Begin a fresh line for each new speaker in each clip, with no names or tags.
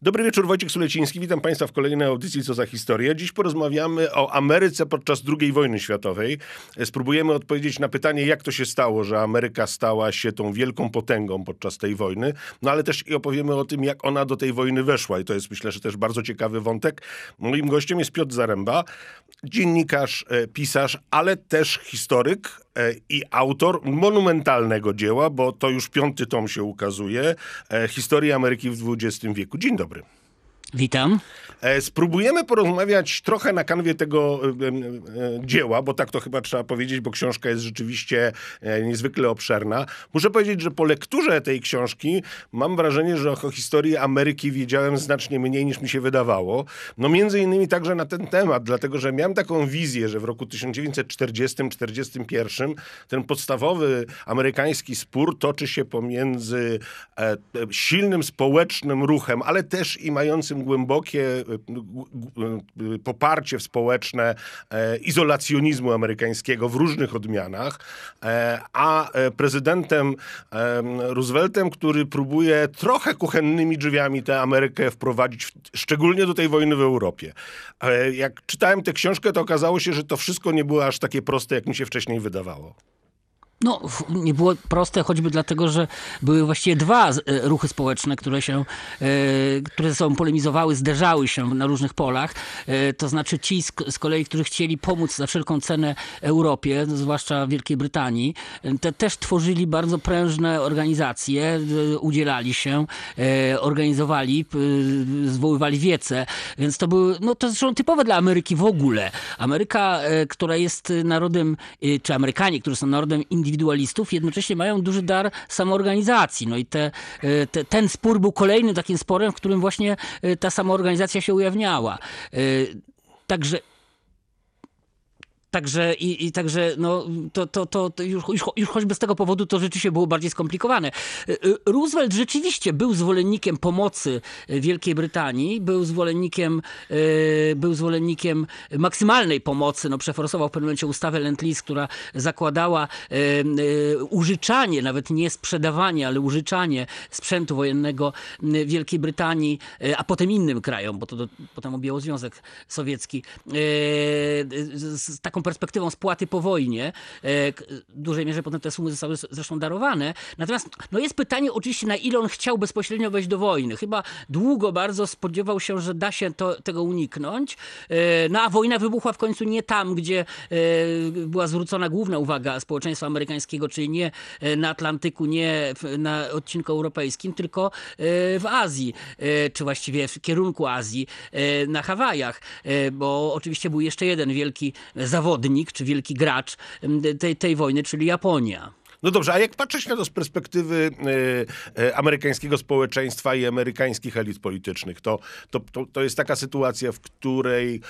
Dobry wieczór, Wojciech Suleciński. Witam Państwa w kolejnej audycji Co za historia. Dziś porozmawiamy o Ameryce podczas II wojny światowej. Spróbujemy odpowiedzieć na pytanie, jak to się stało, że Ameryka stała się tą wielką potęgą podczas tej wojny. No ale też i opowiemy o tym, jak ona do tej wojny weszła. I to jest, myślę, że też bardzo ciekawy wątek. Moim gościem jest Piotr Zaręba, dziennikarz, pisarz, ale też historyk i autor monumentalnego dzieła, bo to już 5. tom się ukazuje, Historia Ameryki w XX wieku. Dzień dobry.
Witam.
Spróbujemy porozmawiać trochę na kanwie tego dzieła, bo tak to chyba trzeba powiedzieć, bo książka jest rzeczywiście niezwykle obszerna. Muszę powiedzieć, że po lekturze tej książki mam wrażenie, że o historii Ameryki wiedziałem znacznie mniej niż mi się wydawało. No między innymi także na ten temat, dlatego że miałem taką wizję, że w roku 1940-41 ten podstawowy amerykański spór toczy się pomiędzy silnym społecznym ruchem, ale też i mającym głębokie poparcie społeczne izolacjonizmu amerykańskiego w różnych odmianach, a prezydentem Rooseveltem, który próbuje trochę kuchennymi drzwiami tę Amerykę wprowadzić, szczególnie do tej wojny w Europie. Jak czytałem tę książkę, to okazało się, że to wszystko nie było aż takie proste, jak mi się wcześniej wydawało.
No, nie było proste, choćby dlatego, że były właściwie dwa ruchy społeczne, które ze sobą polemizowały, zderzały się na różnych polach. To znaczy ci z kolei, którzy chcieli pomóc za wszelką cenę Europie, zwłaszcza Wielkiej Brytanii, te też tworzyli bardzo prężne organizacje, udzielali się, organizowali, zwoływali wiece, więc to były, no to zresztą typowe dla Ameryki w ogóle. Ameryka, która jest narodem, czy Amerykanie, którzy są narodem indywidualistów, jednocześnie mają duży dar samoorganizacji. No i ten spór był kolejnym takim sporem, w którym właśnie ta samoorganizacja się ujawniała. Także no, to już choćby z tego powodu to rzeczywiście było bardziej skomplikowane. Roosevelt rzeczywiście był zwolennikiem pomocy Wielkiej Brytanii, był zwolennikiem maksymalnej pomocy. No, przeforsował w pewnym momencie ustawę Lend-Lease, która zakładała użyczanie, nawet nie sprzedawanie, ale użyczanie sprzętu wojennego Wielkiej Brytanii, a potem innym krajom, bo to potem objęło Związek Sowiecki, z taką perspektywą spłaty po wojnie. W dużej mierze potem te sumy zostały zresztą darowane. Natomiast no jest pytanie oczywiście, na ile on chciał bezpośrednio wejść do wojny. Chyba długo bardzo spodziewał się, że da się tego uniknąć. No a wojna wybuchła w końcu nie tam, gdzie była zwrócona główna uwaga społeczeństwa amerykańskiego, czyli nie na Atlantyku, nie na odcinku europejskim, tylko w Azji, czy właściwie w kierunku Azji, na Hawajach, bo oczywiście był jeszcze jeden wielki zawodnik, czy wielki gracz tej wojny, czyli Japonia.
No dobrze, a jak patrzeć na to z perspektywy amerykańskiego społeczeństwa i amerykańskich elit politycznych, to jest taka sytuacja, w której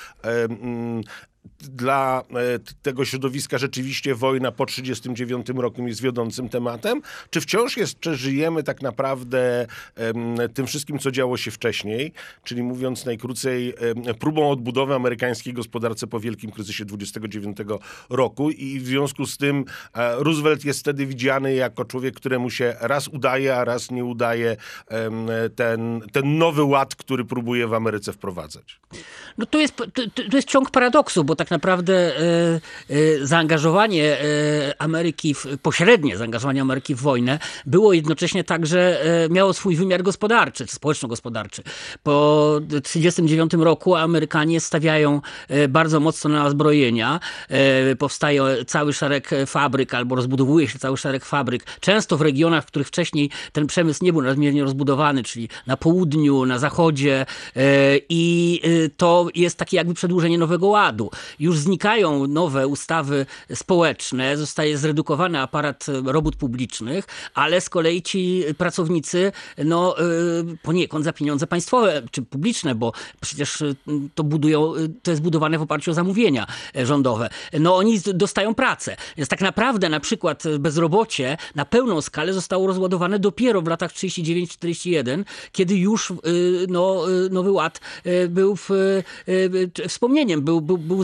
dla tego środowiska rzeczywiście wojna po 1939 roku jest wiodącym tematem? Czy wciąż żyjemy tak naprawdę tym wszystkim, co działo się wcześniej, czyli mówiąc najkrócej, próbą odbudowy amerykańskiej gospodarce po wielkim kryzysie 1929 roku i w związku z tym Roosevelt jest wtedy widziany jako człowiek, któremu się raz udaje, a raz nie udaje ten nowy ład, który próbuje w Ameryce wprowadzać?
No to jest ciąg paradoksu, bo tak naprawdę zaangażowanie Ameryki, pośrednie zaangażowanie Ameryki w wojnę było jednocześnie także, miało swój wymiar gospodarczy, czy społeczno-gospodarczy. Po 1939 roku Amerykanie stawiają bardzo mocno na zbrojenia. Powstaje cały szereg fabryk, albo rozbudowuje się cały szereg fabryk, często w regionach, w których wcześniej ten przemysł nie był nadmiernie rozbudowany, czyli na południu, na zachodzie, i to jest takie jakby przedłużenie Nowego Ładu. Już znikają nowe ustawy społeczne, zostaje zredukowany aparat robót publicznych, ale z kolei ci pracownicy poniekąd za pieniądze państwowe czy publiczne, bo przecież to jest budowane w oparciu o zamówienia rządowe. No oni dostają pracę. Więc tak naprawdę na przykład bezrobocie na pełną skalę zostało rozładowane dopiero w latach 39-41, kiedy już Nowy Ład był wspomnieniem, był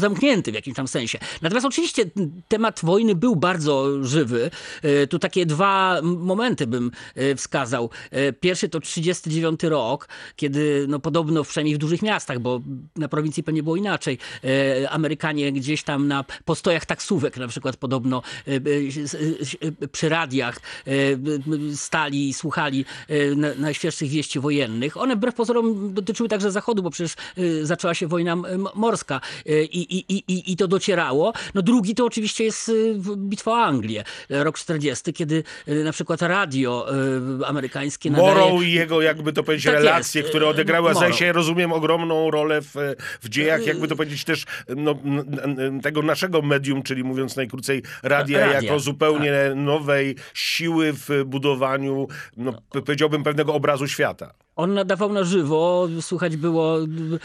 zamknięty w jakimś tam sensie. Natomiast oczywiście temat wojny był bardzo żywy. Tu takie dwa momenty bym wskazał. Pierwszy to 1939 rok, kiedy no podobno, przynajmniej w dużych miastach, bo na prowincji pewnie było inaczej, Amerykanie gdzieś tam na postojach taksówek na przykład podobno przy radiach stali i słuchali najświeższych wieści wojennych. One wbrew pozorom dotyczyły także Zachodu, bo przecież zaczęła się wojna morska i to docierało. No drugi to oczywiście jest bitwa o Anglię, rok 40, kiedy na przykład radio amerykańskie
Morrow i jego, jakby to powiedzieć,
Tak
relacje,
jest.
które odegrały,
Morrow.
ja rozumiem, ogromną rolę w dziejach, jakby to powiedzieć, też tego naszego medium, czyli mówiąc najkrócej radia. Jako zupełnie nowej siły w budowaniu, powiedziałbym, pewnego obrazu świata.
On nadawał na żywo, słychać było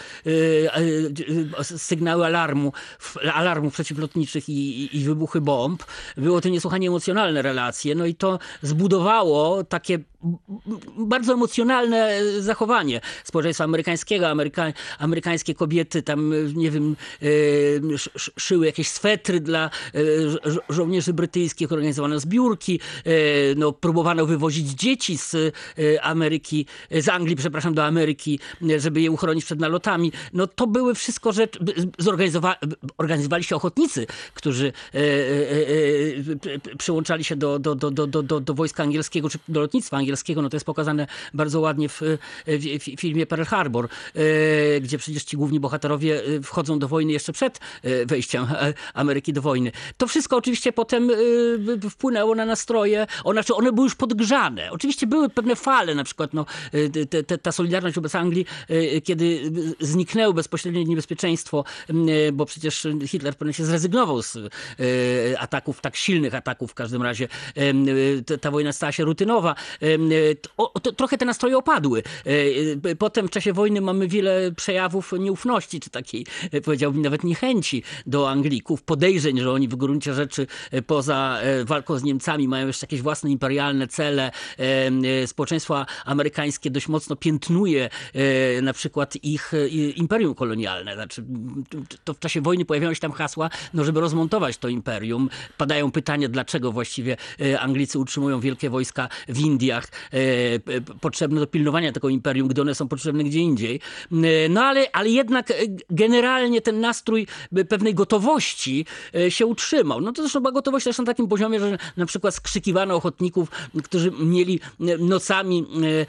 sygnały alarmów przeciwlotniczych i wybuchy bomb. Było to niesłychanie emocjonalne relacje, no i to zbudowało takie bardzo emocjonalne zachowanie społeczeństwa amerykańskiego. Amerykańskie kobiety tam, nie wiem, szyły jakieś swetry dla żołnierzy brytyjskich, organizowano zbiórki, no, próbowano wywozić dzieci z Anglii, przepraszam, do Ameryki, żeby je uchronić przed nalotami. No to były wszystko rzeczy, organizowali się ochotnicy, którzy przyłączali się do wojska angielskiego, czy do lotnictwa angielskiego. No to jest pokazane bardzo ładnie w filmie Pearl Harbor, gdzie przecież ci główni bohaterowie wchodzą do wojny jeszcze przed wejściem Ameryki do wojny. To wszystko oczywiście potem wpłynęło na nastroje, one były już podgrzane. Oczywiście były pewne fale, na przykład ta solidarność wobec Anglii, kiedy zniknęło bezpośrednie niebezpieczeństwo, bo przecież Hitler pewnie się zrezygnował z ataków, tak silnych ataków, w każdym razie ta wojna stała się rutynowa. Trochę te nastroje opadły. Potem w czasie wojny mamy wiele przejawów nieufności, czy takiej, powiedziałbym, nawet niechęci do Anglików, podejrzeń, że oni w gruncie rzeczy poza walką z Niemcami mają jeszcze jakieś własne imperialne cele. Społeczeństwo amerykańskie dość mocno piętnuje na przykład ich imperium kolonialne. Znaczy, to w czasie wojny pojawiają się tam hasła, no żeby rozmontować to imperium. Padają pytania, dlaczego właściwie Anglicy utrzymują wielkie wojska w Indiach, potrzebne do pilnowania tego imperium, gdy one są potrzebne gdzie indziej. No ale jednak generalnie ten nastrój pewnej gotowości się utrzymał. No to zresztą była gotowość też na takim poziomie, że na przykład skrzykiwano ochotników, którzy mieli nocami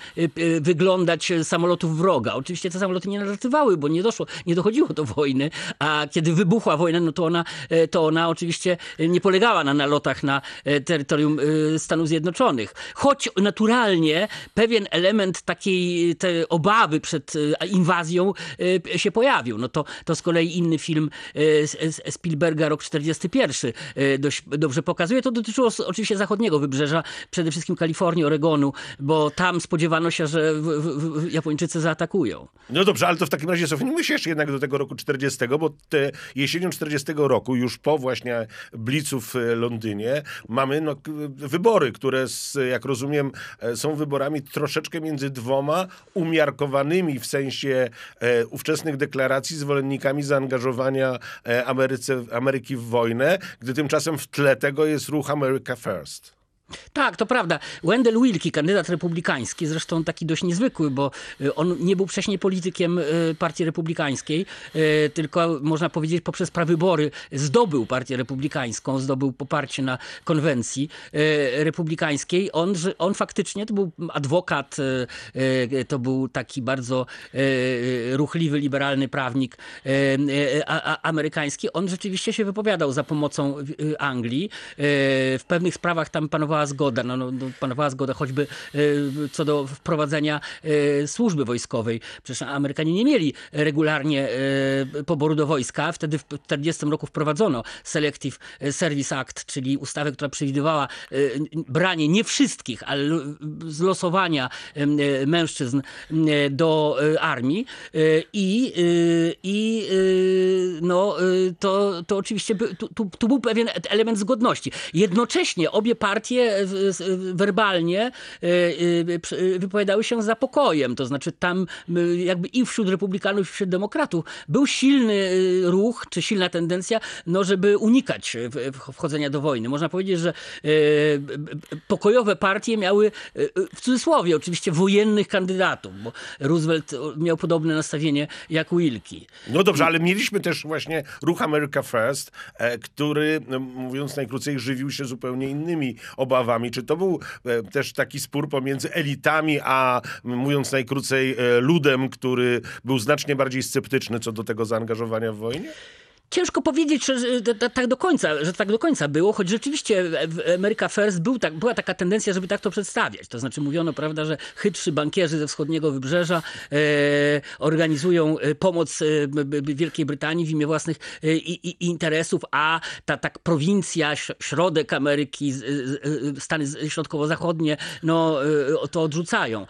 wyglądać samolotów wroga. Oczywiście te samoloty nie nalatywały, bo nie dochodziło do wojny, a kiedy wybuchła wojna, no to ona oczywiście nie polegała na nalotach na terytorium Stanów Zjednoczonych. Choć naturalnie pewien element takiej obawy przed inwazją się pojawił. No to z kolei inny film Spielberga, rok 41, dość dobrze pokazuje. To dotyczyło oczywiście zachodniego wybrzeża, przede wszystkim Kalifornii, Oregonu, bo tam spodziewano się, że Japończycy zaatakują.
No dobrze, ale to w takim razie cofnijmy się jeszcze jednak do tego roku 40, bo jesienią 40 roku, już po właśnie blicu w Londynie, mamy wybory, które jak rozumiem są wyborami troszeczkę między dwoma umiarkowanymi w sensie ówczesnych deklaracji zwolennikami zaangażowania Ameryki w wojnę, gdy tymczasem w tle tego jest ruch America First.
Tak, to prawda. Wendell Willkie, kandydat republikański, zresztą taki dość niezwykły, bo on nie był wcześniej politykiem Partii Republikańskiej, tylko można powiedzieć poprzez prawybory zdobył Partię Republikańską, zdobył poparcie na konwencji republikańskiej. On faktycznie to był adwokat, to był taki bardzo ruchliwy, liberalny prawnik amerykański. On rzeczywiście się wypowiadał za pomocą Anglii. W pewnych sprawach tam panowała zgoda. Panowała zgoda choćby co do wprowadzenia służby wojskowej. Przecież Amerykanie nie mieli regularnie poboru do wojska. Wtedy w 1940 roku wprowadzono Selective Service Act, czyli ustawę, która przewidywała branie nie wszystkich, ale z losowania mężczyzn do armii. To oczywiście tu był pewien element zgodności. Jednocześnie obie partie Stany werbalnie wypowiadały się za pokojem. To znaczy tam jakby i wśród republikanów, i wśród demokratów był silny ruch, czy silna tendencja, no, żeby unikać wchodzenia do wojny. Można powiedzieć, że pokojowe partie miały, w cudzysłowie oczywiście, wojennych kandydatów, bo Roosevelt miał podobne nastawienie jak Willkie.
No dobrze, ale mieliśmy też właśnie ruch America First, który, mówiąc najkrócej, żywił się zupełnie innymi obawami. Czy to był też taki spór pomiędzy elitami, a mówiąc najkrócej, ludem, który był znacznie bardziej sceptyczny co do tego zaangażowania w wojnie?
Ciężko powiedzieć, że tak do końca było, choć rzeczywiście w America First była taka tendencja, żeby tak to przedstawiać. To znaczy mówiono, prawda, że chytrzy bankierzy ze wschodniego wybrzeża organizują pomoc Wielkiej Brytanii w imię własnych interesów, tam prowincja, środek Ameryki, Stany środkowo-zachodnie, no to odrzucają.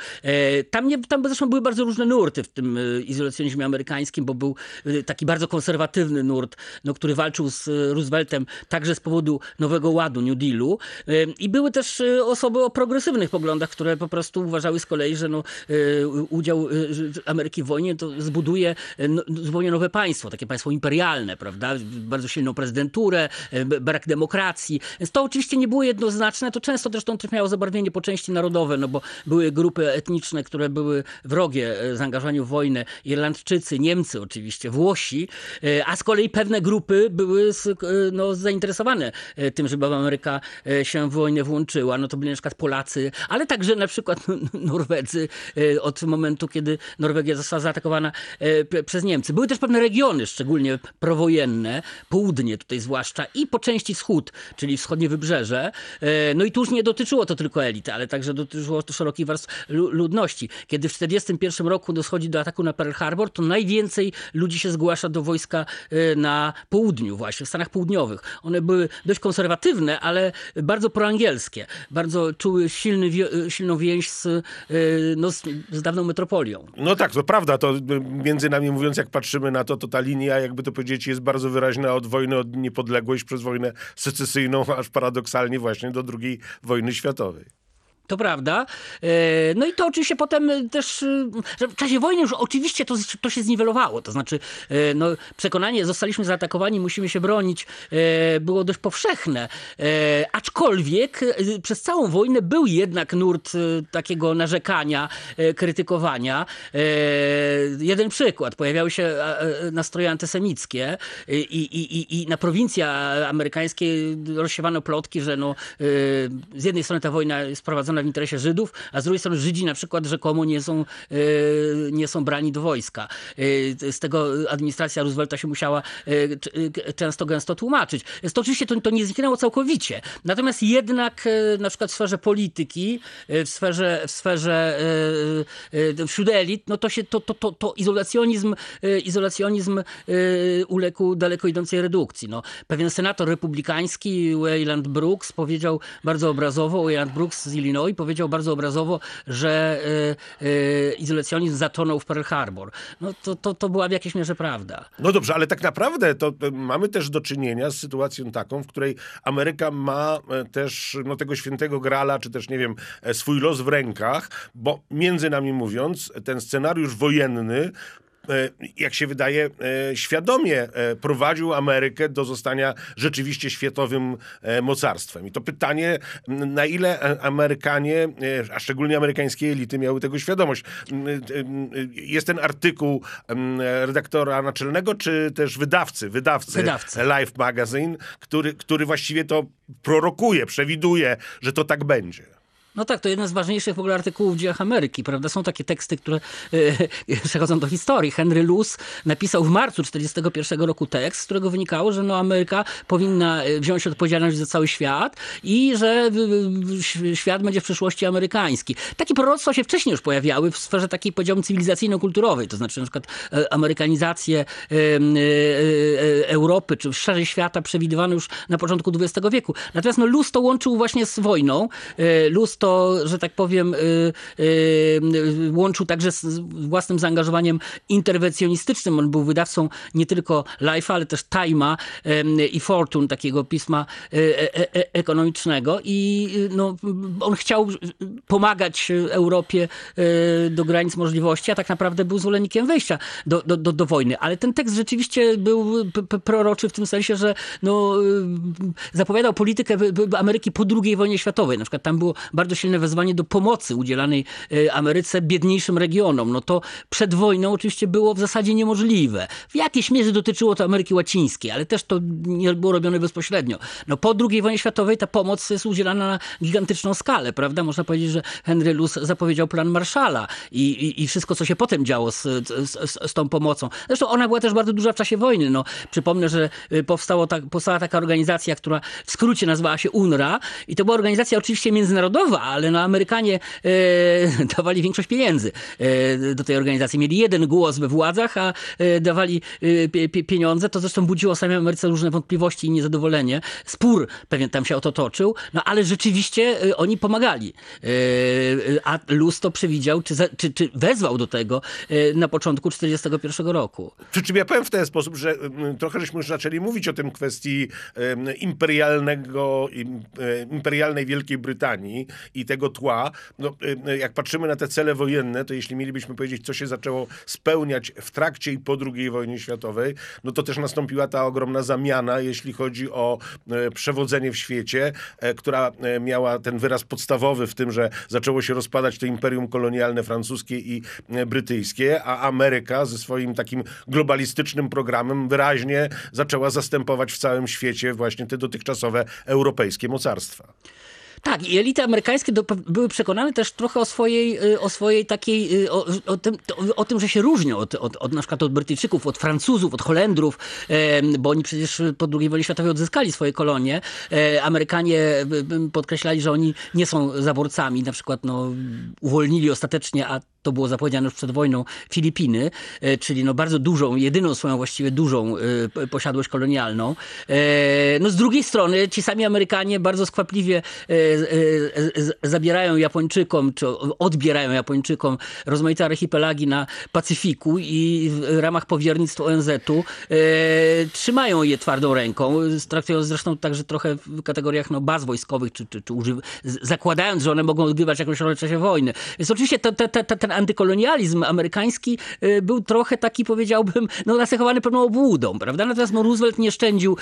Tam zresztą były bardzo różne nurty w tym izolacjonizmie amerykańskim, bo był taki bardzo konserwatywny nurt, no, który walczył z Rooseveltem także z powodu Nowego Ładu, New Dealu. I były też osoby o progresywnych poglądach, które po prostu uważały z kolei, że udział Ameryki w wojnie to zbuduje zupełnie nowe państwo, takie państwo imperialne, prawda? Bardzo silną prezydenturę, brak demokracji. Więc to oczywiście nie było jednoznaczne, to często zresztą też miało zabarwienie po części narodowe, no bo były grupy etniczne, które były wrogie zaangażowaniu w wojnę. Irlandczycy, Niemcy oczywiście, Włosi, a z kolei pewne grupy były zainteresowane tym, żeby Ameryka się w wojnę włączyła. No to byli na przykład Polacy, ale także na przykład Norwedzy od momentu, kiedy Norwegia została zaatakowana przez Niemcy. Były też pewne regiony, szczególnie prowojenne, południe tutaj zwłaszcza i po części wschód, czyli wschodnie wybrzeże. No i tu już nie dotyczyło to tylko elity, ale także dotyczyło to szerokich warstw ludności. Kiedy w 1941 roku dochodzi do ataku na Pearl Harbor, to najwięcej ludzi się zgłasza do wojska na południu właśnie, w Stanach Południowych. One były dość konserwatywne, ale bardzo proangielskie. Bardzo czuły silną więź z dawną metropolią.
No tak, to prawda. To między nami mówiąc, jak patrzymy na to, to ta linia, jakby to powiedzieć, jest bardzo wyraźna od wojny o niepodległość przez wojnę secesyjną, aż paradoksalnie właśnie do II wojny światowej.
To prawda. No i to oczywiście potem też, że w czasie wojny już oczywiście to się zniwelowało. To znaczy przekonanie, zostaliśmy zaatakowani, musimy się bronić, było dość powszechne. Aczkolwiek przez całą wojnę był jednak nurt takiego narzekania, krytykowania. Jeden przykład. Pojawiały się nastroje antysemickie i na prowincji amerykańskiej rozsiewano plotki, że z jednej strony ta wojna jest prowadzona w interesie Żydów, a z drugiej strony Żydzi na przykład rzekomo nie są brani do wojska. Z tego administracja Roosevelta się musiała często tłumaczyć. Więc to oczywiście to nie zniknęło całkowicie. Natomiast jednak na przykład w sferze polityki, w sferze wśród elit, no to izolacjonizm uległ daleko idącej redukcji. No, pewien senator republikański Wayland Brooks powiedział bardzo obrazowo, Wayland Brooks z Illinois powiedział bardzo obrazowo, że izolacjonizm zatonął w Pearl Harbor. No to była w jakiejś mierze prawda.
No dobrze, ale tak naprawdę to mamy też do czynienia z sytuacją taką, w której Ameryka ma też tego świętego grala, czy też, nie wiem, swój los w rękach, bo między nami mówiąc, ten scenariusz wojenny, jak się wydaje, świadomie prowadził Amerykę do zostania rzeczywiście światowym mocarstwem. I to pytanie, na ile Amerykanie, a szczególnie amerykańskie elity, miały tego świadomość. Jest ten artykuł redaktora naczelnego, czy też wydawcy Life Magazine, który właściwie to prorokuje, przewiduje, że to tak będzie.
No tak, to jeden z ważniejszych w ogóle artykułów w dziejach Ameryki, prawda? Są takie teksty, które przechodzą do historii. Henry Luce napisał w marcu 1941 roku tekst, z którego wynikało, że Ameryka powinna wziąć odpowiedzialność za cały świat i że świat będzie w przyszłości amerykański. Takie proroctwa się wcześniej już pojawiały w sferze takiej, powiedziałbym, cywilizacyjno-kulturowej, to znaczy na przykład amerykanizację Europy, czy szerzej świata przewidywano już na początku XX wieku. Natomiast Luce to łączył właśnie z wojną. Luce to, że tak powiem, łączył także z własnym zaangażowaniem interwencjonistycznym. On był wydawcą nie tylko Life'a, ale też Time'a i Fortune, takiego pisma ekonomicznego. I no, on chciał pomagać Europie do granic możliwości, a tak naprawdę był zwolennikiem wejścia do wojny. Ale ten tekst rzeczywiście był proroczy w tym sensie, że no, zapowiadał politykę Ameryki po II wojnie światowej. Na przykład tam było bardzo silne wezwanie do pomocy udzielanej Ameryce biedniejszym regionom. No to przed wojną oczywiście było w zasadzie niemożliwe. W jakiejś mierze dotyczyło to Ameryki Łacińskiej, ale też to nie było robione bezpośrednio. No po II wojnie światowej ta pomoc jest udzielana na gigantyczną skalę, prawda? Można powiedzieć, że Henry Luce zapowiedział plan Marshalla i wszystko, co się potem działo z tą pomocą. Zresztą ona była też bardzo duża w czasie wojny. No, przypomnę, że powstała taka organizacja, która w skrócie nazywała się UNRWA i to była organizacja oczywiście międzynarodowa, ale no Amerykanie dawali większość pieniędzy do tej organizacji. Mieli jeden głos we władzach, a dawali pieniądze. To zresztą budziło w samej Ameryce różne wątpliwości i niezadowolenie. Spór pewien tam się o to toczył, no ale rzeczywiście oni pomagali. A Luce to przewidział, czy wezwał do tego na początku 1941 roku.
Przy czym ja powiem w ten sposób, że trochę żeśmy już zaczęli mówić o tym kwestii imperialnej Wielkiej Brytanii i tego tła. No, jak patrzymy na te cele wojenne, to jeśli mielibyśmy powiedzieć, co się zaczęło spełniać w trakcie i po II wojnie światowej, no to też nastąpiła ta ogromna zamiana, jeśli chodzi o przewodzenie w świecie, która miała ten wyraz podstawowy w tym, że zaczęło się rozpadać to imperium kolonialne francuskie i brytyjskie, a Ameryka ze swoim takim globalistycznym programem wyraźnie zaczęła zastępować w całym świecie właśnie te dotychczasowe europejskie mocarstwa.
Tak, i elity amerykańskie były przekonane też trochę o swojej takiej, o tym, że się różnią na przykład od Brytyjczyków, od Francuzów, od Holendrów, bo oni przecież po II wojnie światowej odzyskali swoje kolonie. Amerykanie podkreślali, że oni nie są zaborcami, na przykład no, uwolnili ostatecznie, a to było zapowiedziane już przed wojną, Filipiny, czyli no bardzo dużą, jedyną swoją właściwie dużą posiadłość kolonialną. No z drugiej strony ci sami Amerykanie bardzo skwapliwie zabierają Japończykom, czy odbierają Japończykom rozmaite archipelagi na Pacyfiku i w ramach powiernictw ONZ-u trzymają je twardą ręką, traktując zresztą także trochę w kategoriach no, baz wojskowych, czy zakładając, że one mogą odgrywać jakąś rolę w czasie wojny. Więc oczywiście ten antykolonializm amerykański był trochę taki, powiedziałbym, no, nacechowany pewną obłudą, prawda? Natomiast no, Roosevelt nie szczędził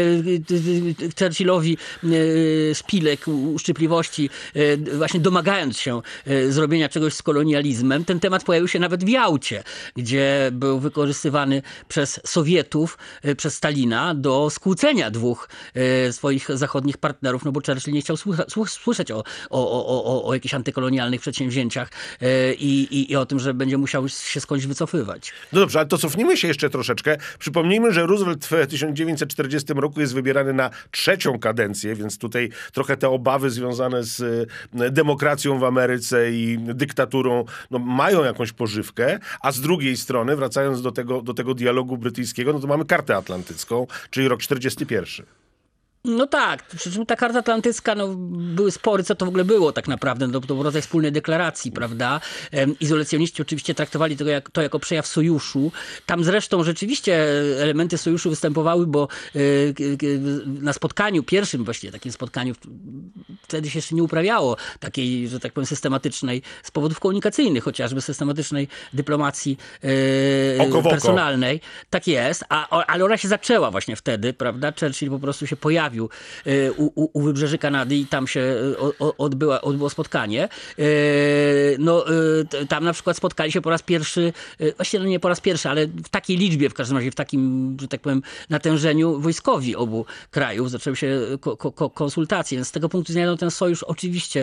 Churchillowi szpilek, uszczypliwości, właśnie domagając się zrobienia czegoś z kolonializmem. Ten temat pojawił się nawet w Jałcie, gdzie był wykorzystywany przez Sowietów, przez Stalina do skłócenia dwóch swoich zachodnich partnerów, no bo Churchill nie chciał słyszeć o jakichś antykolonialnych przedsięwzięciach i o tym, że będzie musiał się skądś wycofywać.
No dobrze, ale to cofnijmy się jeszcze troszeczkę. Przypomnijmy, że Roosevelt w 1940 roku jest wybierany na 3. kadencję, więc tutaj trochę te obawy związane z demokracją w Ameryce i dyktaturą no, mają jakąś pożywkę, a z drugiej strony, wracając do tego dialogu brytyjskiego, no to mamy kartę atlantycką, czyli rok 41.
No tak, przy czym ta karta atlantycka, no, były spory, co to w ogóle było tak naprawdę. No, to był rodzaj wspólnej deklaracji, prawda? Izolacjoniści oczywiście traktowali to jako przejaw sojuszu. Tam zresztą rzeczywiście elementy sojuszu występowały, bo na spotkaniu, pierwszym właściwie takim spotkaniu, wtedy się jeszcze nie uprawiało takiej, że tak powiem, systematycznej, z powodów komunikacyjnych chociażby, systematycznej dyplomacji personalnej. Tak jest, ale ona się zaczęła właśnie wtedy, prawda? Churchill po prostu się pojawił u wybrzeży Kanady i tam się odbyło spotkanie. No, tam na przykład spotkali się po raz pierwszy, właściwie nie po raz pierwszy, ale w takiej liczbie, w każdym razie w takim, że tak powiem, natężeniu wojskowi obu krajów. Zaczęły się konsultacje, więc z tego punktu widzenia no, ten sojusz oczywiście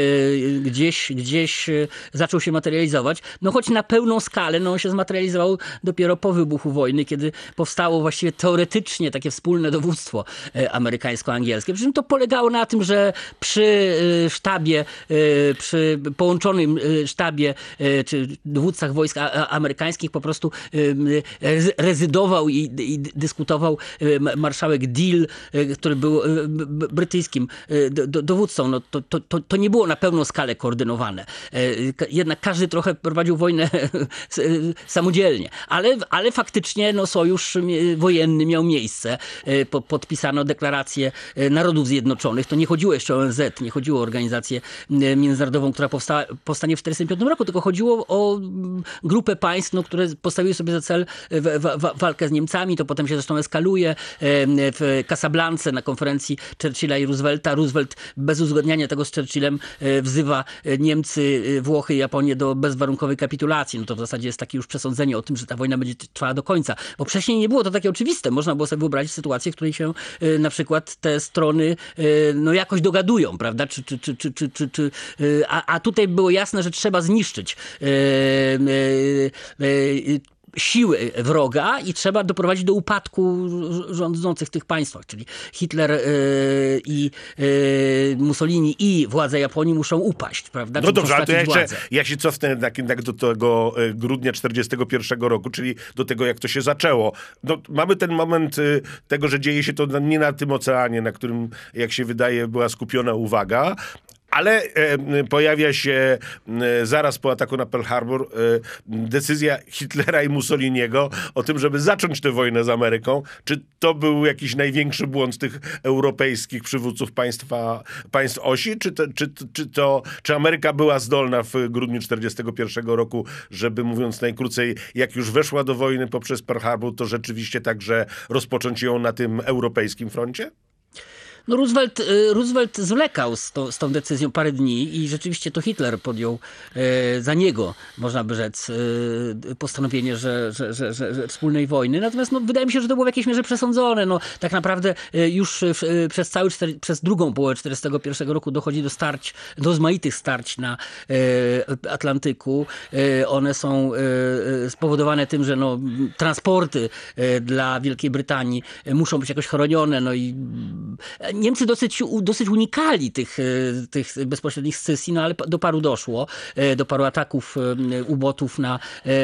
gdzieś zaczął się materializować. No choć na pełną skalę no, on się zmaterializował dopiero po wybuchu wojny, kiedy powstało właściwie teoretycznie takie wspólne dowództwo amerykańskie. amerykańsko-angielskie. Przy czym to polegało na tym, że przy sztabie, przy połączonym sztabie, czy dowódcach wojsk amerykańskich po prostu rezydował i dyskutował marszałek Deal, który był brytyjskim dowódcą. No to nie było na pełną skalę koordynowane. Jednak każdy trochę prowadził wojnę samodzielnie. Ale faktycznie sojusz wojenny miał miejsce. Podpisano deklarację Narodów Zjednoczonych. To nie chodziło jeszcze o ONZ, nie chodziło o organizację międzynarodową, która powstanie w 1945 roku, tylko chodziło o grupę państw, które postawiły sobie za cel walkę z Niemcami. To potem się zresztą eskaluje. W Casablance na konferencji Churchilla i Roosevelta Roosevelt bez uzgodniania tego z Churchillem wzywa Niemcy, Włochy i Japonię do bezwarunkowej kapitulacji. To w zasadzie jest takie już przesądzenie o tym, że ta wojna będzie trwała do końca. Bo wcześniej nie było to takie oczywiste. Można było sobie wyobrazić sytuację, w której się na przykład te strony jakoś dogadują, prawda? A tutaj było jasne, że trzeba zniszczyć siły wroga i trzeba doprowadzić do upadku rządzących w tych państwach, czyli Hitler i Mussolini i władze Japonii muszą upaść, prawda?
No dobrze, ale to ja się cofnę jednak do tego grudnia 1941 roku, czyli do tego, jak to się zaczęło. Mamy ten moment tego, że dzieje się to nie na tym oceanie, na którym, jak się wydaje, była skupiona uwaga, ale pojawia się zaraz po ataku na Pearl Harbor decyzja Hitlera i Mussoliniego o tym, żeby zacząć tę wojnę z Ameryką. Czy to był jakiś największy błąd tych europejskich przywódców państw osi? Czy Ameryka była zdolna w grudniu 1941 roku, żeby, mówiąc najkrócej, jak już weszła do wojny poprzez Pearl Harbor, to rzeczywiście także rozpocząć ją na tym europejskim froncie?
Roosevelt zwlekał z tą decyzją parę dni i rzeczywiście to Hitler podjął za niego, można by rzec, postanowienie, że wspólnej wojny. Natomiast wydaje mi się, że to było w jakiejś mierze przesądzone. Tak naprawdę już przez drugą połowę 1941 roku dochodzi do rozmaitych starć na Atlantyku. One są spowodowane tym, że transporty dla Wielkiej Brytanii muszą być jakoś chronione. I Niemcy dosyć unikali tych bezpośrednich scysji, ale do paru doszło. Do paru ataków ubotów na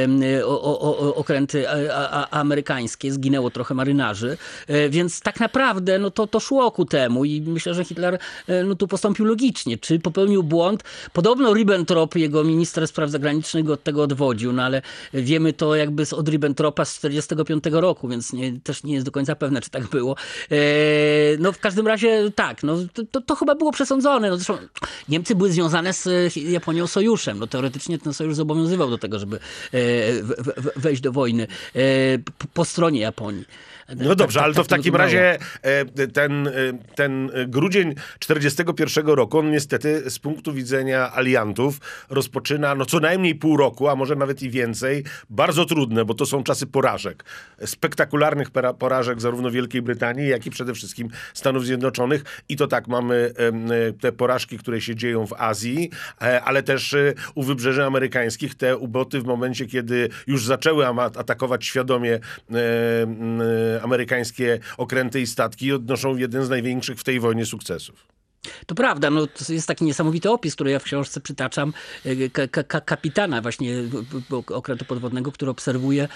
okręty amerykańskie. Zginęło trochę marynarzy. Więc tak naprawdę to szło ku temu i myślę, że Hitler tu postąpił logicznie. Czy popełnił błąd? Podobno Ribbentrop, jego minister spraw zagranicznych, od tego odwodził, ale wiemy to jakby od Ribbentropa z 1945 roku, więc też nie jest do końca pewne, czy tak było. W każdym razie tak, to chyba było przesądzone. Zresztą Niemcy były związane z Japonią sojuszem. Teoretycznie ten sojusz zobowiązywał do tego, żeby wejść do wojny po stronie Japonii.
No dobrze, ale to w takim razie ten grudzień 1941 roku, on niestety z punktu widzenia aliantów rozpoczyna co najmniej pół roku, a może nawet i więcej, bardzo trudne, bo to są czasy porażek. Spektakularnych porażek zarówno Wielkiej Brytanii, jak i przede wszystkim Stanów Zjednoczonych. I to tak, mamy te porażki, które się dzieją w Azji, ale też u wybrzeży amerykańskich te uboty w momencie, kiedy już zaczęły atakować świadomie amerykańskie okręty i statki, odnoszą jeden z największych w tej wojnie sukcesów.
To prawda, to jest taki niesamowity opis, który ja w książce przytaczam, kapitana właśnie okrętu podwodnego, który obserwuje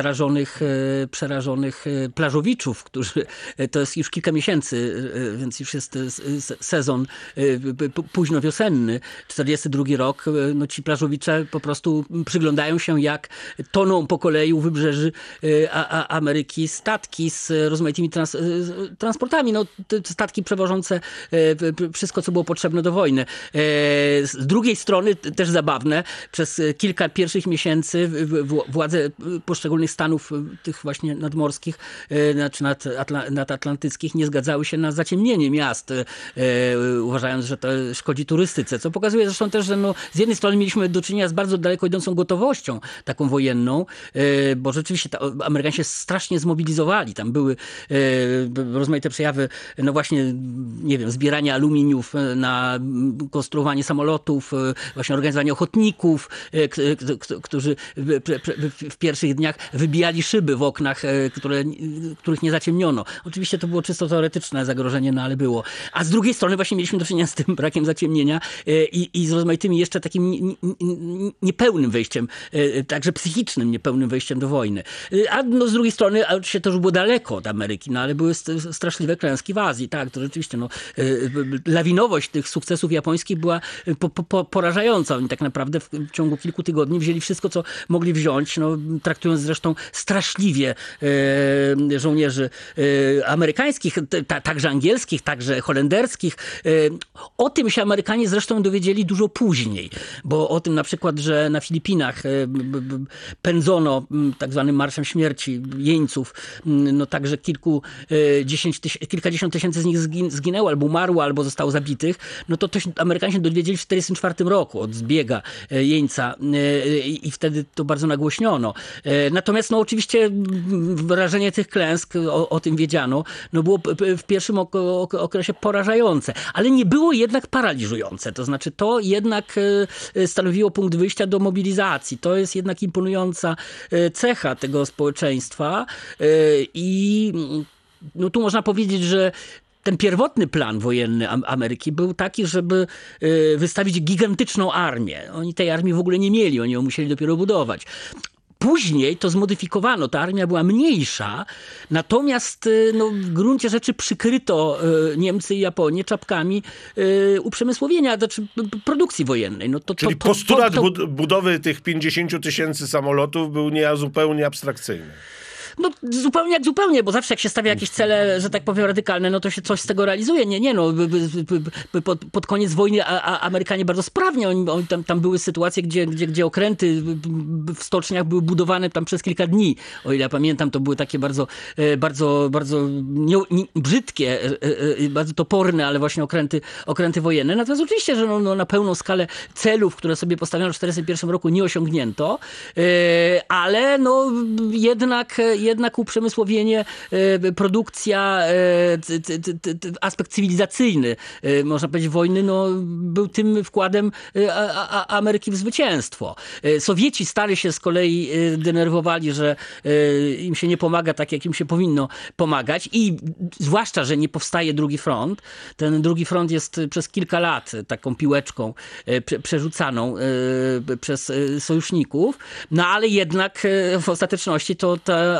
przerażonych plażowiczów, którzy, to jest już kilka miesięcy, więc już jest sezon późno wiosenny, 42 rok, ci plażowicze po prostu przyglądają się, jak toną po kolei u wybrzeży Ameryki statki z rozmaitymi transportami, statki przewożące wszystko, co było potrzebne do wojny. Z drugiej strony, też zabawne, przez kilka pierwszych miesięcy władze poszczególnych stanów, tych właśnie nadmorskich, czy nadatlantyckich, nie zgadzały się na zaciemnienie miast, uważając, że to szkodzi turystyce. Co pokazuje zresztą też, że z jednej strony mieliśmy do czynienia z bardzo daleko idącą gotowością taką wojenną, bo rzeczywiście Amerykanie się strasznie zmobilizowali. Tam były rozmaite przejawy, właśnie, nie wiem, zbierania aluminium aluminiów na konstruowanie samolotów, właśnie organizowanie ochotników, którzy w pierwszych dniach wybijali szyby w oknach, których nie zaciemniono. Oczywiście to było czysto teoretyczne zagrożenie, no ale było. A z drugiej strony właśnie mieliśmy do czynienia z tym brakiem zaciemnienia i z rozmaitymi jeszcze takim niepełnym wejściem, także psychicznym niepełnym wejściem do wojny. A no, z drugiej strony, oczywiście to już było daleko od Ameryki, no ale były straszliwe klęski w Azji, tak, to rzeczywiście, no, lawinowość tych sukcesów japońskich była porażająca. Oni tak naprawdę w ciągu kilku tygodni wzięli wszystko, co mogli wziąć, no, traktując zresztą straszliwie żołnierzy amerykańskich, także angielskich, także holenderskich. O tym się Amerykanie zresztą dowiedzieli dużo później, bo o tym na przykład, że na Filipinach pędzono tak zwanym Marszem Śmierci jeńców, no także kilkadziesiąt tysięcy z nich zginęło, albo umarło, albo zostało zabitych, no to Amerykanie się dowiedzieli w 1944 roku od zbiega jeńca i wtedy to bardzo nagłośniono. Natomiast no oczywiście wyrażenie tych klęsk, o tym wiedziano, no było w pierwszym okresie porażające, ale nie było jednak paraliżujące. To znaczy to jednak stanowiło punkt wyjścia do mobilizacji. To jest jednak imponująca cecha tego społeczeństwa i no tu można powiedzieć, że ten pierwotny plan wojenny Ameryki był taki, żeby wystawić gigantyczną armię. Oni tej armii w ogóle nie mieli, oni ją musieli dopiero budować. Później to zmodyfikowano, ta armia była mniejsza, natomiast no, w gruncie rzeczy przykryto Niemcy i Japonię czapkami uprzemysłowienia, znaczy produkcji wojennej. No
Czyli postulat budowy tych 50 tysięcy samolotów był zupełnie abstrakcyjny.
No zupełnie jak zupełnie, bo zawsze jak się stawia jakieś cele, że tak powiem, radykalne, no to się coś z tego realizuje. Nie, no pod koniec wojny Amerykanie bardzo sprawnie, oni tam były sytuacje, gdzie okręty w stoczniach były budowane tam przez kilka dni. O ile ja pamiętam, to były takie bardzo brzydkie, bardzo toporne, ale właśnie okręty wojenne. Natomiast oczywiście, że no, na pełną skalę celów, które sobie postawiono w 1941 roku, nie osiągnięto, ale no jednak uprzemysłowienie, produkcja, aspekt cywilizacyjny, można powiedzieć, wojny, no, był tym wkładem Ameryki w zwycięstwo. Sowieci stali się z kolei, denerwowali, że im się nie pomaga tak, jak im się powinno pomagać i zwłaszcza, że nie powstaje drugi front. Ten drugi front jest przez kilka lat taką piłeczką przerzucaną przez sojuszników, no ale jednak w ostateczności to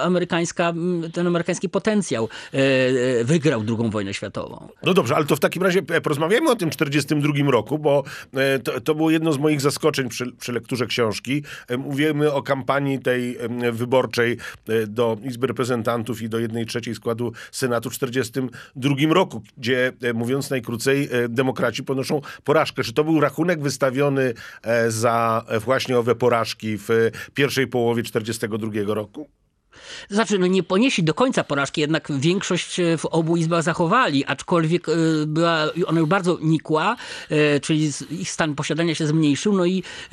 ten amerykański potencjał wygrał II wojnę światową.
No dobrze, ale to w takim razie porozmawiajmy o tym 1942 roku, bo to było jedno z moich zaskoczeń przy lekturze książki. Mówimy o kampanii tej wyborczej do Izby Reprezentantów i do 1/3 składu Senatu w 1942 roku, gdzie, mówiąc najkrócej, demokraci ponoszą porażkę. Czy to był rachunek wystawiony za właśnie owe porażki w pierwszej połowie 1942 roku?
Znaczy, no nie ponieśli do końca porażki, jednak większość w obu izbach zachowali, aczkolwiek była ona już bardzo nikła, czyli ich stan posiadania się zmniejszył, no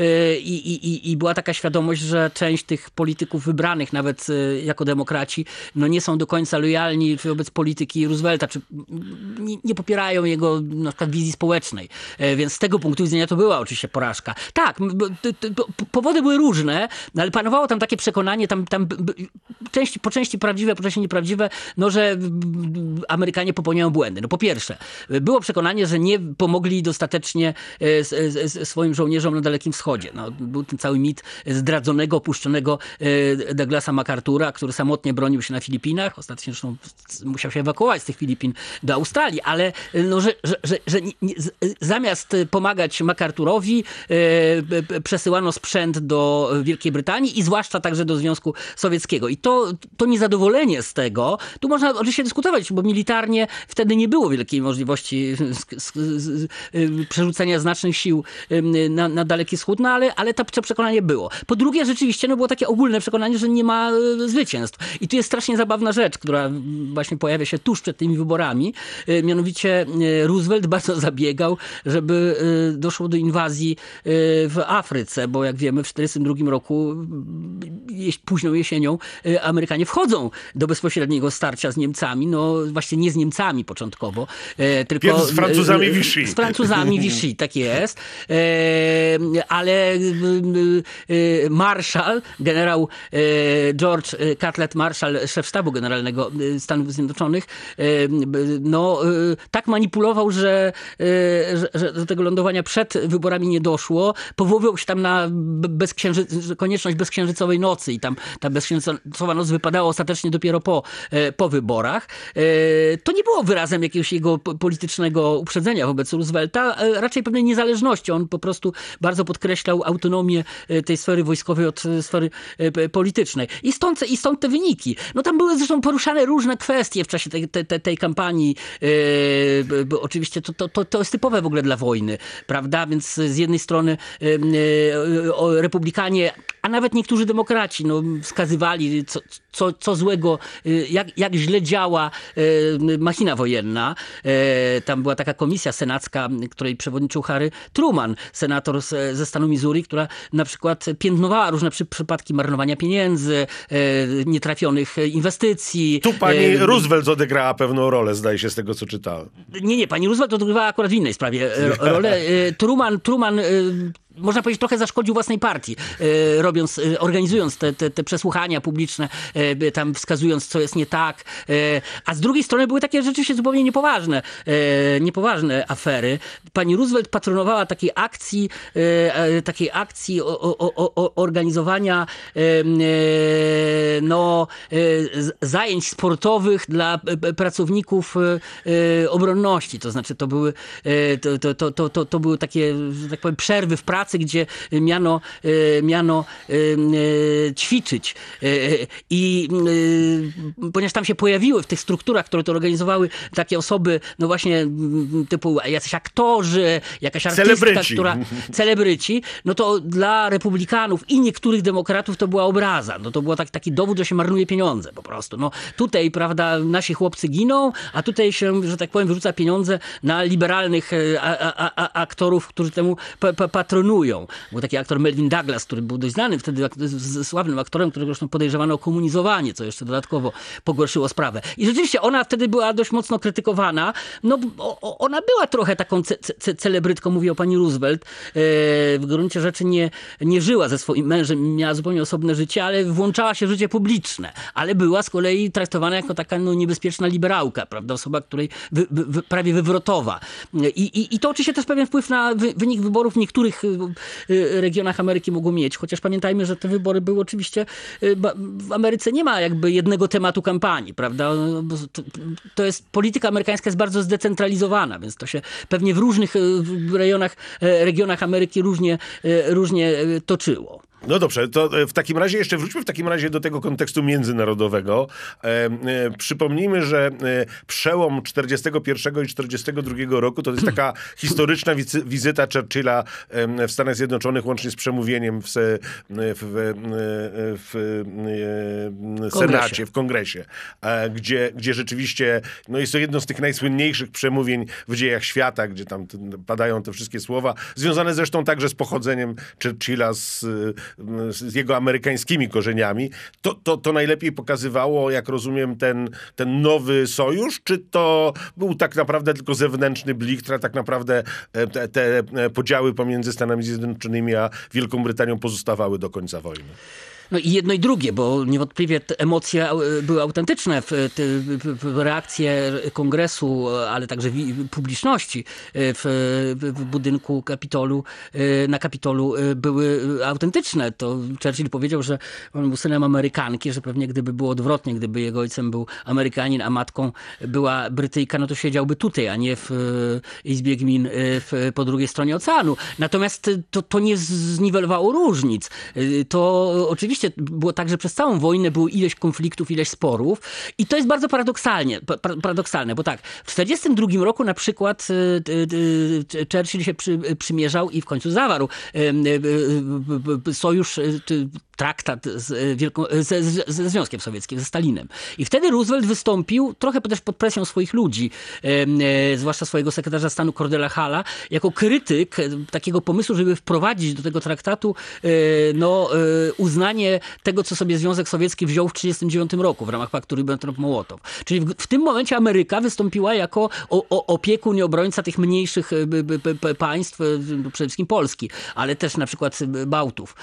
i była taka świadomość, że część tych polityków wybranych, nawet jako demokraci, no nie są do końca lojalni wobec polityki Roosevelta, czy nie popierają jego na przykład wizji społecznej. Więc z tego punktu widzenia to była oczywiście porażka. Tak, powody były różne, no ale panowało tam takie przekonanie, tam po części prawdziwe, po części nieprawdziwe, no, że Amerykanie popełniają błędy. No po pierwsze, było przekonanie, że nie pomogli dostatecznie swoim żołnierzom na Dalekim Wschodzie. No, był ten cały mit zdradzonego, opuszczonego Douglasa MacArthura, który samotnie bronił się na Filipinach. Ostatecznie zresztą musiał się ewakuować z tych Filipin do Australii, ale no, że zamiast pomagać MacArthurowi przesyłano sprzęt do Wielkiej Brytanii i zwłaszcza także do Związku Sowieckiego. I to niezadowolenie z tego, tu można oczywiście dyskutować, bo militarnie wtedy nie było wielkiej możliwości przerzucenia znacznych sił na Daleki Wschód, no ale to przekonanie było. Po drugie, rzeczywiście było takie ogólne przekonanie, że nie ma zwycięstw. I tu jest strasznie zabawna rzecz, która właśnie pojawia się tuż przed tymi wyborami. Mianowicie Roosevelt bardzo zabiegał, żeby doszło do inwazji w Afryce, bo jak wiemy w 1942 roku późną jesienią Amerykanie wchodzą do bezpośredniego starcia z Niemcami, no właśnie nie z Niemcami początkowo, tylko
z Francuzami Vichy.
Z Francuzami Vichy, tak jest. Ale Marshall, generał George Catlett Marshall, szef sztabu generalnego Stanów Zjednoczonych, no tak manipulował, że do tego lądowania przed wyborami nie doszło. Powoływał się tam na konieczność bezksiężycowej nocy i tam ta bezksiężycowa noc wypadała ostatecznie dopiero po wyborach. To nie było wyrazem jakiegoś jego politycznego uprzedzenia wobec Roosevelta, raczej pewnej niezależności. On po prostu bardzo podkreślał autonomię tej sfery wojskowej od sfery politycznej. I stąd te wyniki. No tam były zresztą poruszane różne kwestie w czasie tej kampanii. Bo oczywiście to jest typowe w ogóle dla wojny, prawda? Więc z jednej strony republikanie, a nawet niektórzy demokraci wskazywali, co złego, jak źle działa machina wojenna. Tam była taka komisja senacka, której przewodniczył Harry Truman, senator ze stanu Missouri, która na przykład piętnowała różne przypadki marnowania pieniędzy, nietrafionych inwestycji.
Tu pani Roosevelt odegrała pewną rolę, zdaje się, z tego, co czytałem.
Nie, pani Roosevelt odgrywała akurat w innej sprawie rolę. Truman można powiedzieć, trochę zaszkodził własnej partii, organizując te przesłuchania publiczne, tam wskazując, co jest nie tak. A z drugiej strony były takie rzeczywiście zupełnie niepoważne afery. Pani Roosevelt patronowała takiej akcji organizowania zajęć sportowych dla pracowników obronności. To znaczy, to były takie, że tak powiem, przerwy w pracy, gdzie miano ćwiczyć. I ponieważ tam się pojawiły w tych strukturach, które to organizowały, takie osoby, no właśnie typu jacyś aktorzy, jakaś artystka, celebryci, no to dla republikanów i niektórych demokratów to była obraza. No to był taki dowód, że się marnuje pieniądze po prostu. No tutaj, prawda, nasi chłopcy giną, a tutaj się, że tak powiem, wyrzuca pieniądze na liberalnych aktorów, którzy temu patronują. Był taki aktor Melvin Douglas, który był dość znany wtedy sławnym aktorem, którego zresztą podejrzewano o komunizowanie, co jeszcze dodatkowo pogorszyło sprawę. I rzeczywiście ona wtedy była dość mocno krytykowana. No, ona była trochę taką celebrytką, mówi o pani Roosevelt. W gruncie rzeczy nie żyła ze swoim mężem, miała zupełnie osobne życie, ale włączała się w życie publiczne. Ale była z kolei traktowana jako taka niebezpieczna liberałka, prawda? Osoba, której prawie wywrotowa. I to oczywiście też pewien wpływ na wynik wyborów w niektórych regionach Ameryki mogło mieć. Chociaż pamiętajmy, że te wybory były oczywiście... W Ameryce nie ma jakby jednego tematu kampanii, prawda? To jest... Polityka amerykańska jest bardzo zdecentralizowana, więc to się pewnie w różnych regionach Ameryki różnie toczyło.
No dobrze, to w takim razie jeszcze wróćmy do tego kontekstu międzynarodowego. Przypomnijmy, że przełom 41 i 42 roku to jest taka historyczna wizyta Churchilla w Stanach Zjednoczonych, łącznie z przemówieniem w Senacie, w Kongresie, gdzie rzeczywiście jest to jedno z tych najsłynniejszych przemówień w dziejach świata, gdzie tam padają te wszystkie słowa, związane zresztą także z pochodzeniem Churchilla, z jego amerykańskimi korzeniami, to najlepiej pokazywało, jak rozumiem, ten nowy sojusz, czy to był tak naprawdę tylko zewnętrzny blichtr, a tak naprawdę te podziały pomiędzy Stanami Zjednoczonymi a Wielką Brytanią pozostawały do końca wojny?
No i jedno i drugie, bo niewątpliwie te emocje były autentyczne, reakcje Kongresu, ale także publiczności w budynku na Kapitolu były autentyczne. To Churchill powiedział, że on był synem Amerykanki, że pewnie gdyby było odwrotnie, gdyby jego ojcem był Amerykanin, a matką była Brytyjka, no to siedziałby tutaj, a nie w Izbie Gmin po drugiej stronie oceanu. Natomiast to nie zniwelowało różnic. To oczywiście było tak, że przez całą wojnę było ileś konfliktów, ileś sporów i to jest bardzo paradoksalne, bo tak, w 1942 roku na przykład Churchill się przymierzał i w końcu zawarł sojusz traktat ze Związkiem Sowieckim, ze Stalinem. I wtedy Roosevelt wystąpił, trochę też pod presją swoich ludzi, zwłaszcza swojego sekretarza stanu Cordella Hulla, jako krytyk takiego pomysłu, żeby wprowadzić do tego traktatu uznanie tego, co sobie Związek Sowiecki wziął w 1939 roku w ramach paktu Ribbentrop-Mołotow. Czyli w tym momencie Ameryka wystąpiła jako opiekun i obrońca tych mniejszych państw, przede wszystkim Polski, ale też na przykład Bałtów.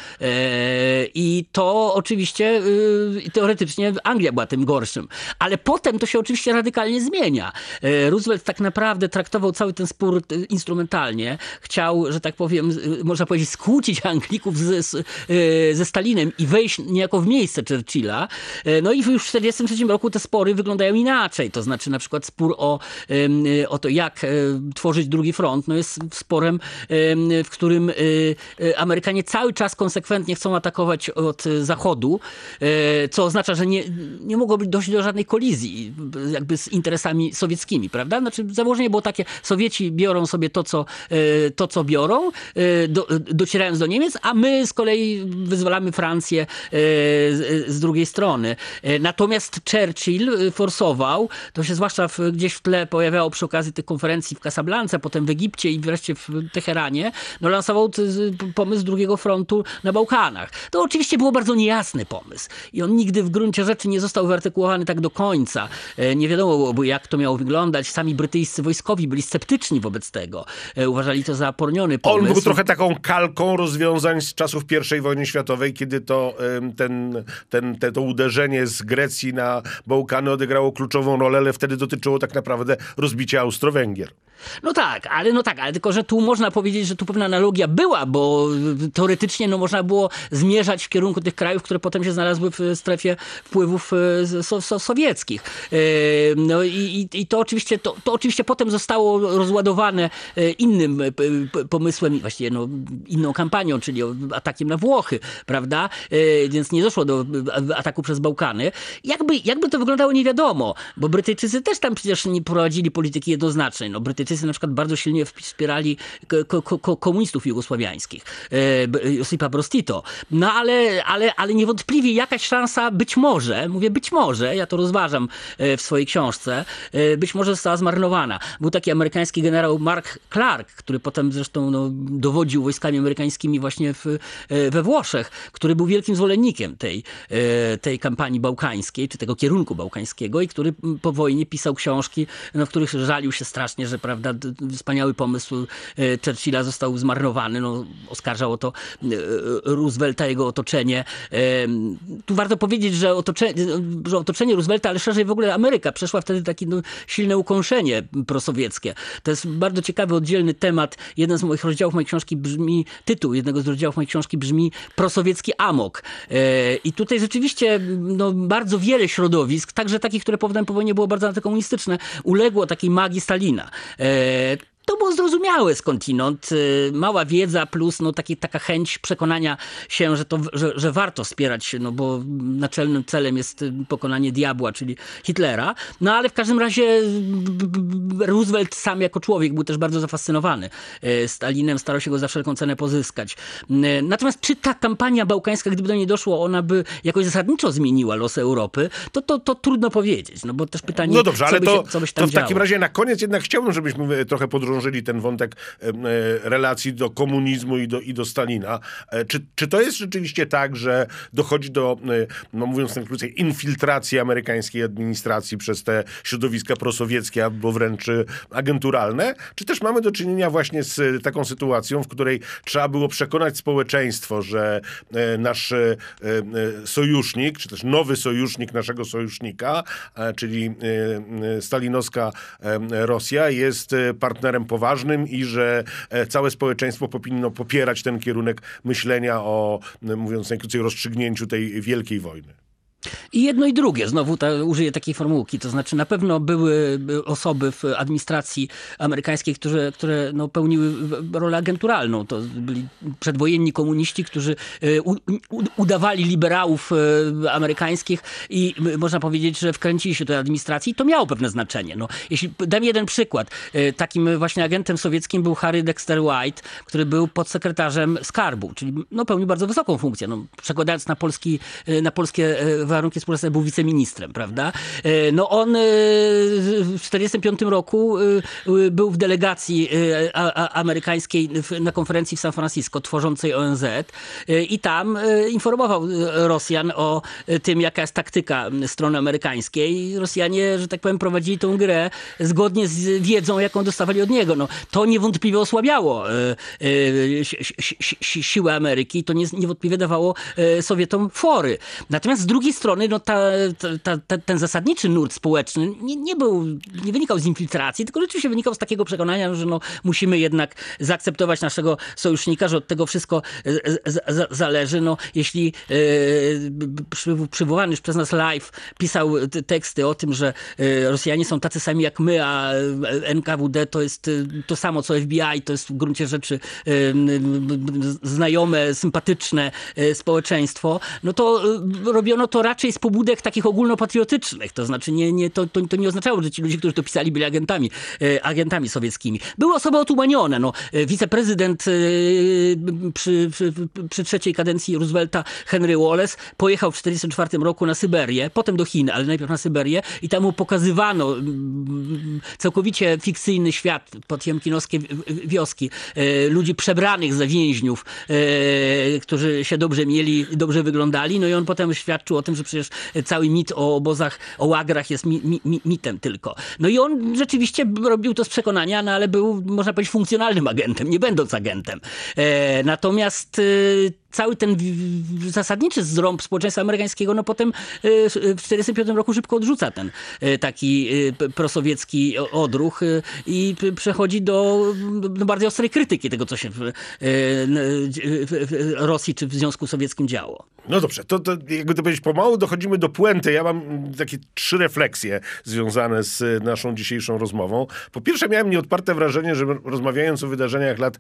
I to oczywiście teoretycznie Anglia była tym gorszym. Ale potem to się oczywiście radykalnie zmienia. Roosevelt tak naprawdę traktował cały ten spór instrumentalnie. Chciał, że tak powiem, można powiedzieć, skłócić Anglików ze Stalinem i wejść niejako w miejsce Churchilla. No i już w 1943 roku te spory wyglądają inaczej. To znaczy na przykład spór o to, jak tworzyć drugi front, jest sporem, w którym Amerykanie cały czas konsekwentnie chcą atakować od zachodu, co oznacza, że nie mogłoby dojść do żadnej kolizji jakby z interesami sowieckimi, prawda? Znaczy założenie było takie, Sowieci biorą sobie to co biorą, docierając do Niemiec, a my z kolei wyzwalamy Francję z drugiej strony. Natomiast Churchill forsował, to się zwłaszcza gdzieś w tle pojawiało przy okazji tych konferencji w Casablance, potem w Egipcie i wreszcie w Teheranie, lansował pomysł drugiego frontu na Bałkanach. To oczywiście było bardzo niejasny pomysł i on nigdy w gruncie rzeczy nie został wyartykułowany tak do końca. Nie wiadomo było, jak to miało wyglądać. Sami brytyjscy wojskowi byli sceptyczni wobec tego. Uważali to za aporniony pomysł.
On był trochę taką kalką rozwiązań z czasów I wojny światowej, kiedy to to uderzenie z Grecji na Bałkany odegrało kluczową rolę, ale wtedy dotyczyło tak naprawdę rozbicia Austro-Węgier.
No tak, ale tylko, że tu można powiedzieć, że tu pewna analogia była, bo teoretycznie można było zmierzać w kierunku tych krajów, które potem się znalazły w strefie wpływów sowieckich. No i to oczywiście potem zostało rozładowane innym pomysłem, właściwie inną kampanią, czyli atakiem na Włochy, prawda? Więc nie doszło do ataku przez Bałkany. Jakby to wyglądało, nie wiadomo, bo Brytyjczycy też tam przecież nie prowadzili polityki jednoznacznej. Brytyjczycy na przykład bardzo silnie wspierali komunistów jugosławiańskich, Josipa Broz Tito. Ale niewątpliwie jakaś szansa być może, ja to rozważam w swojej książce, być może została zmarnowana. Był taki amerykański generał Mark Clark, który potem zresztą dowodził wojskami amerykańskimi właśnie we Włoszech, który był wielkim zwolennikiem tej kampanii bałkańskiej, czy tego kierunku bałkańskiego i który po wojnie pisał książki, w których żalił się strasznie, że prawda, wspaniały pomysł Churchilla został zmarnowany. Oskarżał o to Roosevelta, jego otoczenie. Tu warto powiedzieć, że otoczenie Roosevelta, ale szerzej w ogóle Ameryka, przeszła wtedy takie silne ukąszenie prosowieckie. To jest bardzo ciekawy, oddzielny temat. Jeden z moich rozdziałów mojej książki tytuł jednego z rozdziałów mojej książki brzmi Prosowiecki amok. I tutaj rzeczywiście bardzo wiele środowisk, także takich, które po wojnie było bardzo antykomunistyczne, uległo takiej magii Stalina. To było zrozumiałe skądinąd. Mała wiedza plus taka chęć przekonania się, że warto wspierać, bo naczelnym celem jest pokonanie diabła, czyli Hitlera. Ale w każdym razie Roosevelt sam jako człowiek był też bardzo zafascynowany Stalinem, starał się go za wszelką cenę pozyskać. Natomiast czy ta kampania bałkańska, gdyby do niej doszło, ona by jakoś zasadniczo zmieniła losy Europy, to trudno powiedzieć. Bo też pytanie,
no dobrze, ale
co by się tam
to w takim razie na koniec jednak chciałbym, żebyśmy trochę podrążyli ten wątek relacji do komunizmu i do Stalina. Czy to jest rzeczywiście tak, że dochodzi do, mówiąc najkrócej, infiltracji amerykańskiej administracji przez te środowiska prosowieckie albo wręcz agenturalne? Czy też mamy do czynienia właśnie z taką sytuacją, w której trzeba było przekonać społeczeństwo, że nasz sojusznik, czy też nowy sojusznik naszego sojusznika, czyli stalinowska Rosja, jest partnerem poważnym i że całe społeczeństwo powinno popierać ten kierunek myślenia o, mówiąc najkrócej, rozstrzygnięciu tej wielkiej wojny?
I jedno i drugie, znowu użyję takiej formułki, to znaczy na pewno były osoby w administracji amerykańskiej, które no, pełniły rolę agenturalną. To byli przedwojenni komuniści, którzy udawali liberałów amerykańskich i można powiedzieć, że wkręcili się do tej administracji i to miało pewne znaczenie. No, dam jeden przykład. Takim właśnie agentem sowieckim był Harry Dexter White, który był podsekretarzem skarbu, czyli no, pełnił bardzo wysoką funkcję. No, przekładając na polskie warunki współpracy, był wiceministrem, prawda? No on w 1945 roku był w delegacji amerykańskiej na konferencji w San Francisco tworzącej ONZ i tam informował Rosjan o tym, jaka jest taktyka strony amerykańskiej. Rosjanie, że tak powiem, prowadzili tę grę zgodnie z wiedzą, jaką dostawali od niego. No, to niewątpliwie osłabiało siłę Ameryki. To niewątpliwie dawało Sowietom fory. Natomiast z drugiej strony no, ten zasadniczy nurt społeczny nie wynikał z infiltracji, tylko rzeczywiście wynikał z takiego przekonania, że no, musimy jednak zaakceptować naszego sojusznika, że od tego wszystko zależy. No, jeśli przywołany już przez nas Live pisał teksty o tym, że Rosjanie są tacy sami jak my, a NKWD to jest to samo co FBI, to jest w gruncie rzeczy znajome, sympatyczne społeczeństwo, no to robiono to raczej z pobudek takich ogólnopatriotycznych. To znaczy to nie oznaczało, że ci ludzie, którzy to pisali, byli agentami sowieckimi. Były osoby otumanione. No, wiceprezydent przy trzeciej kadencji Roosevelta, Henry Wallace, pojechał w 1944 roku na Syberię, potem do Chin, ale najpierw na Syberię i tam mu pokazywano całkowicie fikcyjny świat, potiomkinowskie wioski, ludzi przebranych za więźniów, którzy się dobrze mieli, dobrze wyglądali. No i on potem świadczył o tym, że przecież cały mit o obozach, o łagrach jest mitem tylko. No i on rzeczywiście robił to z przekonania, no ale był, można powiedzieć, funkcjonalnym agentem, nie będąc agentem. Natomiast cały ten zasadniczy zrąb społeczeństwa amerykańskiego, no potem w 1945 roku szybko odrzuca ten taki prosowiecki odruch i przechodzi do bardziej ostrej krytyki tego, co się w Rosji czy w Związku Sowieckim działo.
No dobrze, to jakby to powiedzieć, pomału dochodzimy do puenty. Ja mam takie 3 refleksje związane z naszą dzisiejszą rozmową. Po pierwsze, miałem nieodparte wrażenie, że rozmawiając o wydarzeniach lat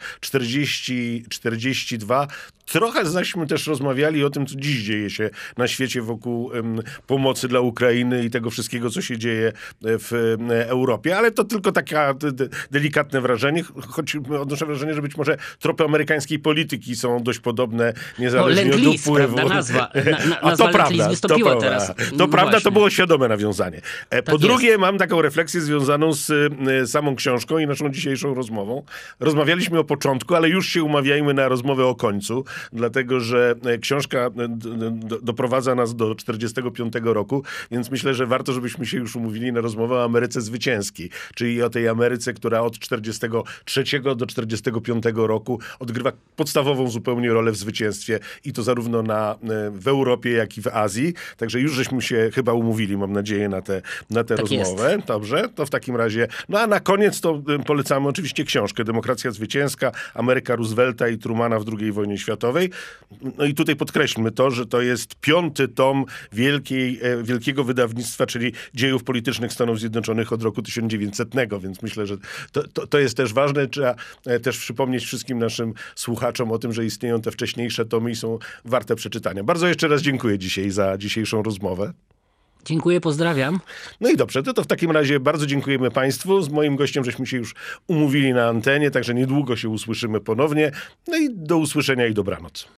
40-42, trochę zaśmy też rozmawiali o tym, co dziś dzieje się na świecie wokół pomocy dla Ukrainy i tego wszystkiego, co się dzieje w Europie. Ale to tylko takie delikatne wrażenie, choć odnoszę wrażenie, że być może tropy amerykańskiej polityki są dość podobne, niezależnie od upływu.
Nazwa
to prawda,
wystąpiła teraz.
To prawda, to było świadome nawiązanie. Po drugie, mam taką refleksję związaną z samą książką i naszą dzisiejszą rozmową. Rozmawialiśmy o początku, ale już się umawiajmy na rozmowę o końcu, dlatego że książka doprowadza nas do 45 roku, więc myślę, że warto, żebyśmy się już umówili na rozmowę o Ameryce zwycięskiej, czyli o tej Ameryce, która od 43 do 45 roku odgrywa podstawową zupełnie rolę w zwycięstwie i to zarówno w Europie, jak i w Azji. Także już żeśmy się chyba umówili, mam nadzieję, na tę rozmowę. Jest. Dobrze, to w takim razie. No a na koniec to polecamy oczywiście książkę Demokracja zwycięska, Ameryka Roosevelta i Trumana w II wojnie światowej. No i tutaj podkreślmy to, że to jest 5. tom wielkiego wydawnictwa, czyli dziejów politycznych Stanów Zjednoczonych od roku 1900, więc myślę, że to jest też ważne. Trzeba też przypomnieć wszystkim naszym słuchaczom o tym, że istnieją te wcześniejsze tomy i są warte przeczytania. Bardzo jeszcze raz dziękuję dzisiaj za dzisiejszą rozmowę.
Dziękuję, pozdrawiam.
No i dobrze, to w takim razie bardzo dziękujemy Państwu. Z moim gościem żeśmy się już umówili na antenie, także niedługo się usłyszymy ponownie. No i do usłyszenia i dobranoc.